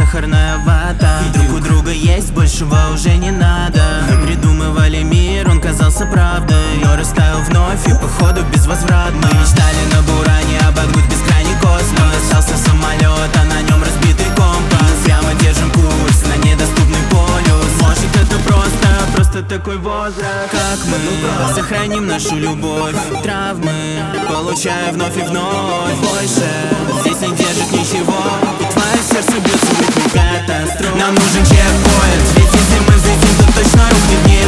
сахарная вата. Друг у друга есть, большего уже не надо. Мы придумывали мир, он казался правдой, но растаял вновь и походу безвозвратно. Мы мечтали на буране обогнуть бескрайний космос. Остался самолет, а на нем разбитый компас. Прямо держим курс на недоступный полюс. Может это просто такой возраст. Как мы сохраним нашу любовь? Травмы получая вновь и вновь. Больше здесь не держит ничего, и твое сердце бьется в ритме катастроф. Нам нужен чекпоинт, ведь если мы взлетим, то точно рухнет мир.